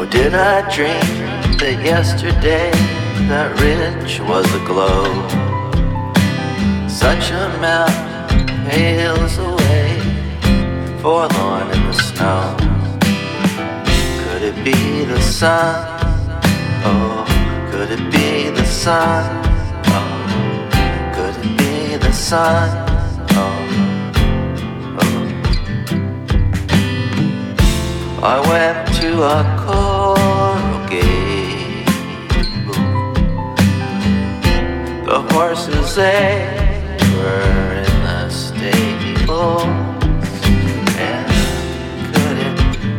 did I dream that yesterday that ridge was aglow? Such a mountain pales away, forlorn in the snow. Could it be the sun? Oh, could it be the sun? Oh, could it be the sun? Oh, oh. I went to a coral gable. The horses, they were in the stable.